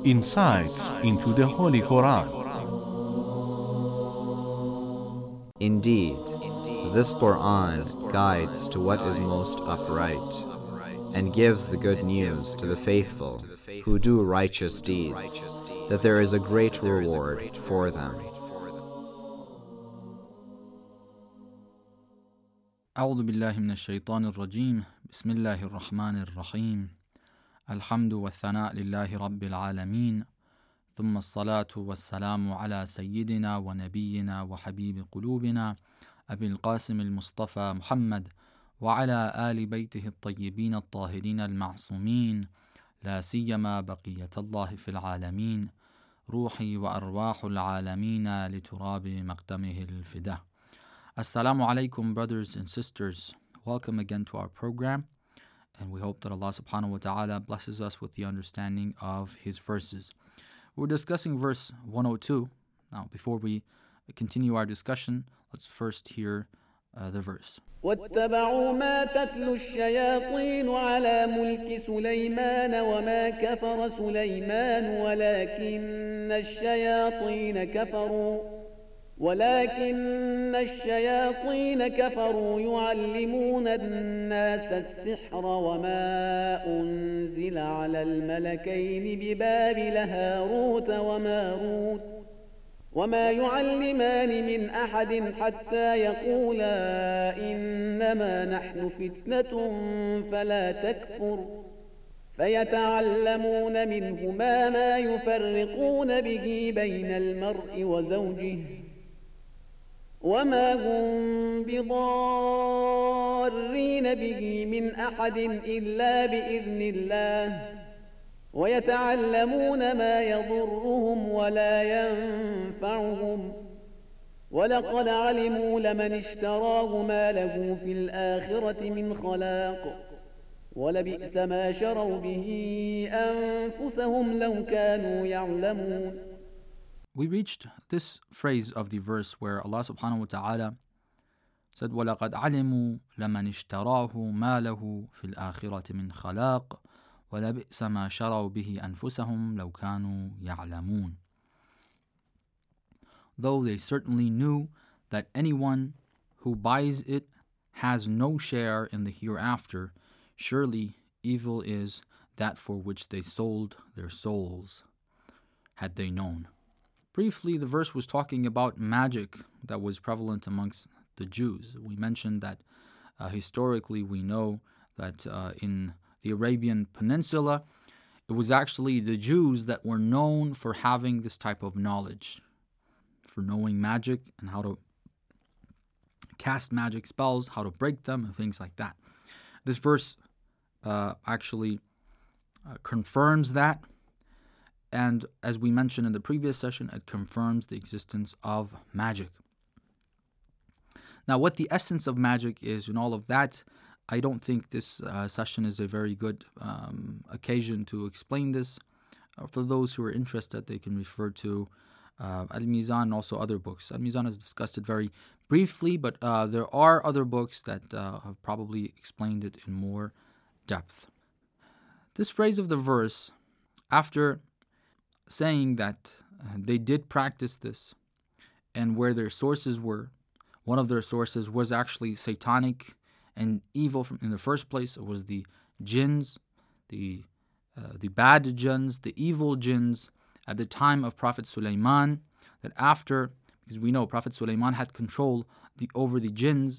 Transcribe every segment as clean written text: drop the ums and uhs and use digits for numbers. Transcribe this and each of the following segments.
Insights into the Holy Quran. Indeed, this Quran guides to what is most upright and gives the good news to the faithful who do righteous deeds, that there is a great reward for them. أعوذ بالله من الشيطان الرجيم بسم الله الرحمن الرحيم الحمد والثناء لله رب العالمين ثم الصلاة والسلام على سيدنا ونبينا وحبيب قلوبنا أبي القاسم المصطفى محمد وعلى آل بيته الطيبين الطاهرين المعصومين لا سيما بقية الله في العالمين روحي وأرواح العالمين لتراب مقدمه الفداء. Assalamu alaikum, brothers and sisters. Welcome again to our program, and we hope that Allah subhanahu wa ta'ala blesses us with the understanding of His verses. We're discussing verse 102. Now, before we continue our discussion, let's first hear the verse. واتبعوا ما تتلو الشياطين على ملك سليمان وما كفر سليمان ولكن الشياطين كفروا يعلمون الناس السحر وما أنزل على الملكين ببابل هاروت وماروت وما يعلمان من أحد حتى يقولا إنما نحن فتنة فلا تكفر فيتعلمون منهما ما يفرقون به بين المرء وزوجه وما هم بضارين به من أحد إلا بإذن الله ويتعلمون ما يضرهم ولا ينفعهم ولقد علموا لمن اشتراه ما له في الآخرة من خلاق ولبئس ما شروا به أنفسهم لو كانوا يعلمون. We reached this phrase of the verse where Allah subhanahu wa ta'ala said, وَلَقَدْ عَلِمُوا لَمَنِ اشْتَرَاهُ مَا لَهُ فِي الْآخِرَةِ مِنْ خَلَاقٍ وَلَبِئْسَ مَا شَرَوْا بِهِ أَنفُسَهُمْ لَوْ كَانُوا يَعْلَمُونَ. Though they certainly knew that anyone who buys it has no share in the hereafter, surely evil is that for which they sold their souls, had they known. Briefly, the verse was talking about magic that was prevalent amongst the Jews. We mentioned that historically we know that in the Arabian Peninsula, it was actually the Jews that were known for having this type of knowledge, for knowing magic and how to cast magic spells, how to break them, and things like that. This verse actually confirms that. And as we mentioned in the previous session, it confirms the existence of magic. Now, what the essence of magic is and all of that, I don't think this session is a very good occasion to explain this. For those who are interested, they can refer to Al-Mizan and also other books. Al-Mizan has discussed it very briefly, but there are other books that have probably explained it in more depth. This phrase of the verse, after saying that they did practice this and where their sources were, one of their sources was actually satanic and evil in the first place. It was the jinns, the bad jinns, the evil jinns at the time of Prophet Sulaiman, that after, because we know Prophet Sulaiman had control over the jinns,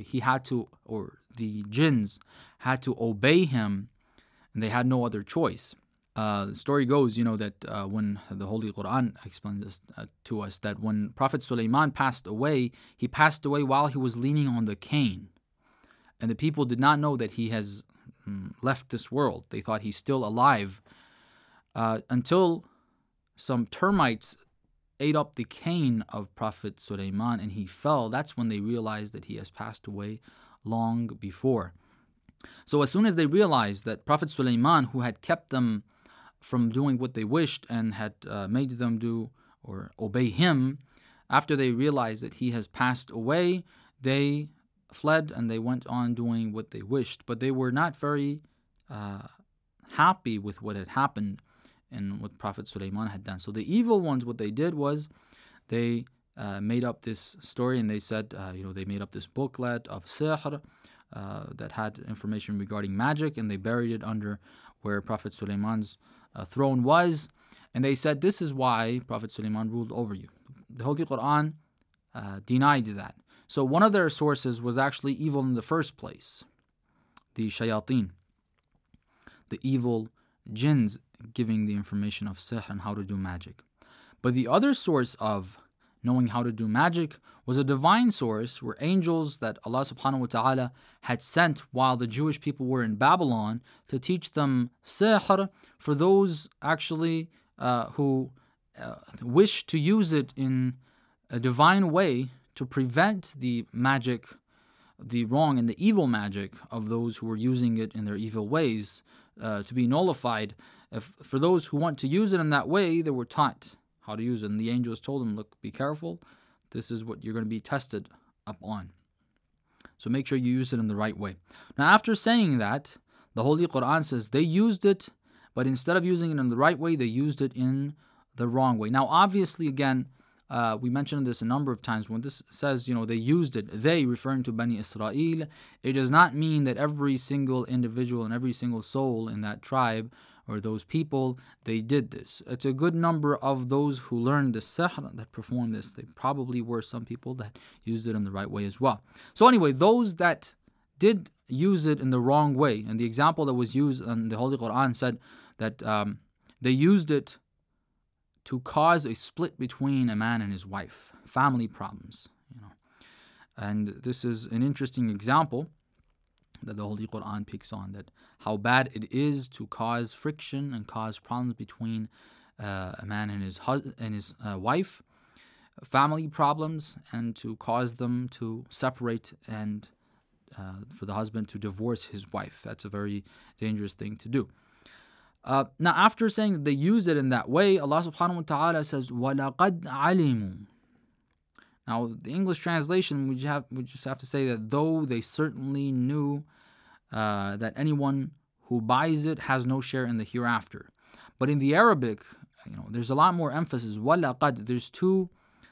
the jinns had to obey him, and they had no other choice. The story goes, that when the Holy Quran explains this to us, that when Prophet Sulaiman passed away, he passed away while he was leaning on the cane. And the people did not know that he has left this world. They thought he's still alive until some termites ate up the cane of Prophet Sulaiman and he fell. That's when they realized that he has passed away long before. So as soon as they realized that Prophet Sulaiman, who had kept them from doing what they wished and had made them do or obey him, after they realized that he has passed away, they fled and they went on doing what they wished. But they were not very happy with what had happened, in what Prophet Sulaiman had done. So the evil ones, what they did was they made up this story, and they said, they made up this booklet of sihr that had information regarding magic, and they buried it under where Prophet Sulaiman's throne was. And they said, this is why Prophet Sulaiman ruled over you. The Holy Quran denied that. So one of their sources was actually evil in the first place. The shayateen, the evil jinns giving the information of sihr and how to do magic. But the other source of knowing how to do magic was a divine source where angels that Allah subhanahu wa ta'ala had sent while the Jewish people were in Babylon to teach them sihr for those actually who wish to use it in a divine way to prevent the magic, the wrong and the evil magic of those who were using it in their evil ways to be nullified. For those who want to use it in that way, they were taught how to use it. And the angels told them, look, be careful. This is what you're going to be tested upon. So make sure you use it in the right way. Now, after saying that, the Holy Quran says they used it, but instead of using it in the right way, they used it in the wrong way. Now, obviously, again, we mentioned this a number of times. When this says, they used it, they referring to Bani Israel, it does not mean that every single individual and every single soul in that tribe or those people, they did this. It's a good number of those who learned the sihr that performed this. They probably were some people that used it in the right way as well. So anyway, those that did use it in the wrong way, and the example that was used in the Holy Quran said that they used it to cause a split between a man and his wife, family problems. And this is an interesting example that the Holy Quran picks on, that how bad it is to cause friction and cause problems between a man and his wife, family problems, and to cause them to separate and for the husband to divorce his wife. That's a very dangerous thing to do. Now, after saying that they use it in that way, Allah subhanahu wa ta'ala says, وَلَقَدْ عَلِمُوا. Now, the English translation, we just have to say that though they certainly knew that anyone who buys it has no share in the hereafter. But in the Arabic, there's a lot more emphasis. وَلَقَدْ. There's two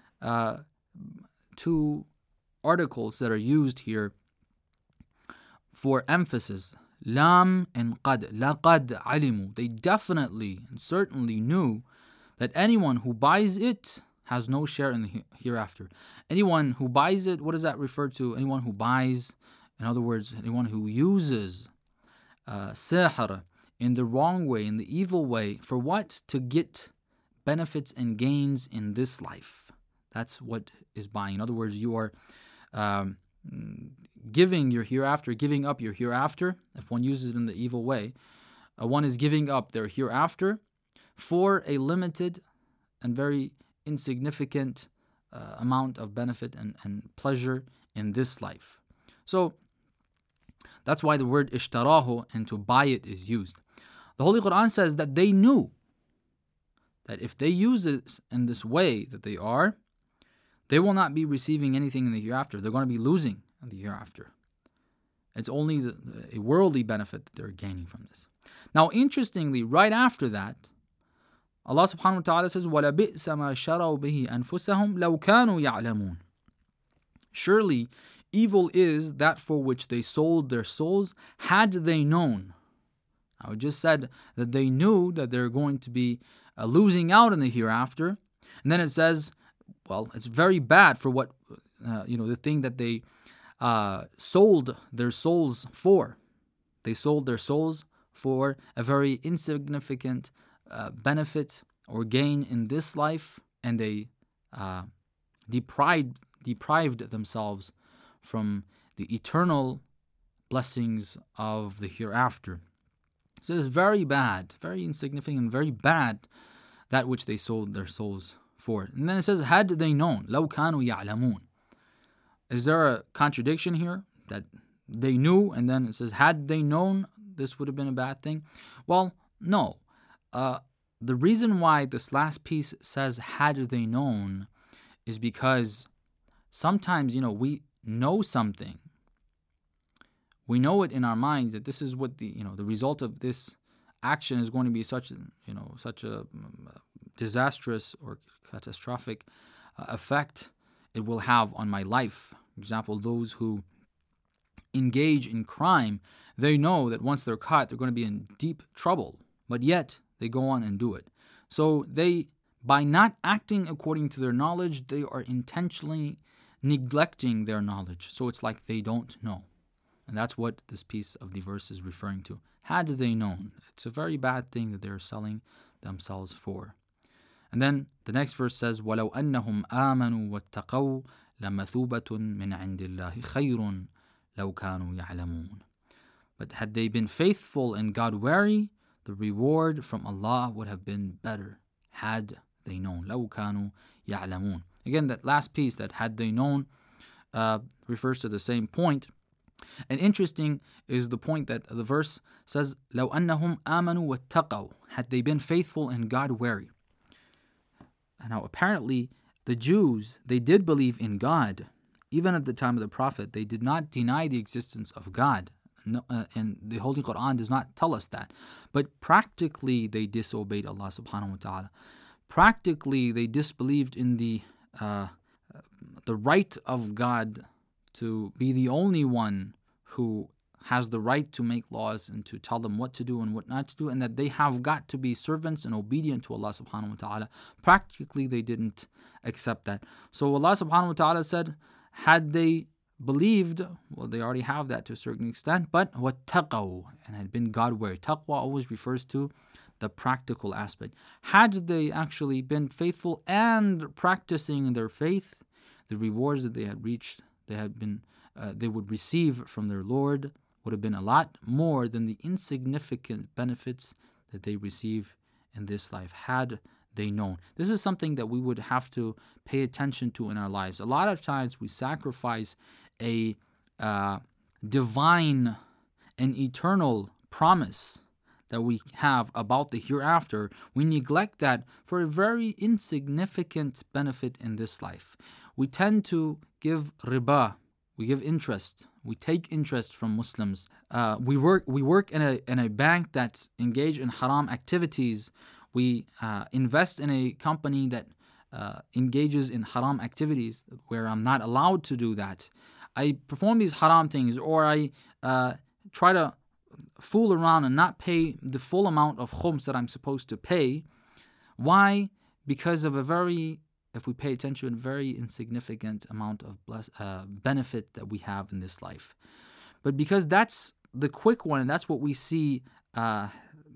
articles that are used here for emphasis. Lam and qad. Laqad alimu. They definitely and certainly knew that anyone who buys it has no share in the hereafter. Anyone who buys it, what does that refer to? Anyone who buys, in other words, anyone who uses sihr in the wrong way, in the evil way, for what? To get benefits and gains in this life. That's what is buying. In other words, you are giving your hereafter, giving up your hereafter. If one uses it in the evil way, one is giving up their hereafter for a limited and very insignificant amount of benefit and pleasure in this life. So that's why the word ishtarahu, and to buy it, is used. The Holy Quran says that they knew that if they use it in this way that they are, they will not be receiving anything in the hereafter. They're going to be losing in the hereafter. It's only a worldly benefit that they're gaining from this. Now, interestingly, right after that, Allah subhanahu wa ta'ala says, وَلَبِئْسَ مَا شَرَوْا بِهِ أَنفُسَهُمْ لَوْ كَانُوا يَعْلَمُونَ. Surely, evil is that for which they sold their souls, had they known. I just said that they knew that they're going to be losing out in the hereafter. And then it says, well, it's very bad for what, the thing that they sold their souls for. They sold their souls for a very insignificant benefit or gain in this life, and they deprived themselves from the eternal blessings of the hereafter. So it's very bad, very insignificant, very bad, that which they sold their souls for. And then it says, had they known, لَوْ كَانُوا يَعْلَمُونَ. Is there a contradiction here? That they knew, and then it says, had they known, this would have been a bad thing? Well, no. The reason why this last piece says, had they known, is because sometimes, we know something. We know it in our minds that this is what the result of this action is going to be such a disastrous or catastrophic effect it will have on my life. For example, those who engage in crime, they know that once they're caught, they're going to be in deep trouble, but yet they go on and do it. So by not acting according to their knowledge, they are intentionally neglecting their knowledge. So it's like they don't know. And that's what this piece of the verse is referring to. Had they known, it's a very bad thing that they're selling themselves for. And then the next verse says, وَلَوْ أَنَّهُمْ آمَنُوا وَاتَّقَوْا لَمَثُوبَةٌ مِّنْ عِنْدِ اللَّهِ خَيْرٌ لَوْ كَانُوا يَعْلَمُونَ. But had they been faithful and God-wary, the reward from Allah would have been better, had they known. لَوْ كَانُوا يَعْلَمُونَ. Again, that last piece, that had they known, refers to the same point. And interesting is the point that the verse says, لَوْ أَنَّهُمْ آمَنُوا وَاتَّقَوْا. Had they been faithful and God-wary. Now, apparently, the Jews, they did believe in God. Even at the time of the Prophet, they did not deny the existence of God. No, and the Holy Quran does not tell us that. But practically, they disobeyed Allah subhanahu wa ta'ala. Practically, they disbelieved in the right of God to be the only one who has the right to make laws and to tell them what to do and what not to do, and that they have got to be servants and obedient to Allah subhanahu wa ta'ala. Practically, they didn't accept that. So Allah subhanahu wa ta'ala said, had they believed, well, they already have that to a certain extent, but وَاتَّقَوْا, and had been God-wary. Taqwa always refers to the practical aspect. Had they actually been faithful and practicing their faith, the rewards that they had reached, they would receive from their Lord would have been a lot more than the insignificant benefits that they receive in this life, had they known. This is something that we would have to pay attention to in our lives. A lot of times we sacrifice a divine and eternal promise that we have about the hereafter. We neglect that for a very insignificant benefit in this life. We tend to give riba, we give interest, we take interest from Muslims. We work in a bank that's engaged in haram activities. We invest in a company that engages in haram activities where I'm not allowed to do that. I perform these haram things, or I try to fool around and not pay the full amount of khums that I'm supposed to pay. Why? Because of if we pay attention, a very insignificant amount of benefit that we have in this life. But because that's the quick one, and that's what we see at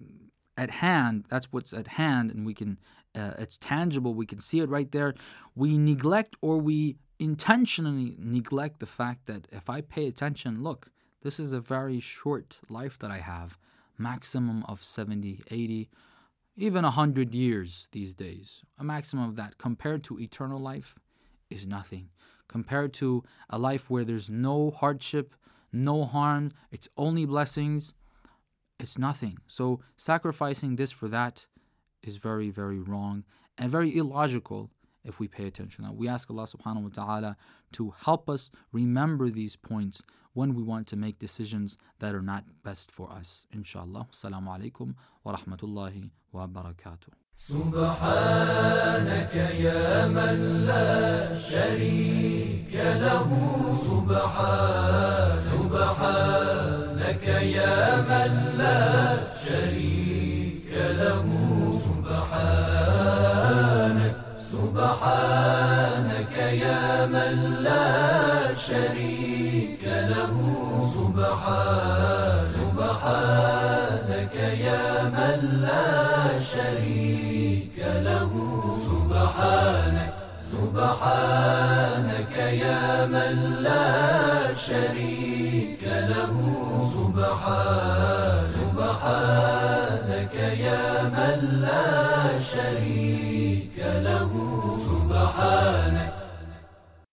hand, that's what's at hand, and we can, it's tangible, we can see it right there, we neglect, or we intentionally neglect the fact that if I pay attention, look, this is a very short life that I have, maximum of 70, 80, even 100 years these days. A maximum of that compared to eternal life is nothing. Compared to a life where there's no hardship, no harm, it's only blessings, it's nothing. So sacrificing this for that is very, very wrong and very illogical if we pay attention. Now, we ask Allah subhanahu wa ta'ala to help us remember these points when we want to make decisions that are not best for us. Inshallah. Assalamu alaikum wa rahmatullahi wa barakatuh. سبحانك يا من لا شريك له سبحانك يا من لا شريك له سبحانك يا من لا شريك له سبحانك يا من لا شريك له سبحانك يا من لا شريك له سبحانك يا من لا شريك له سبحانك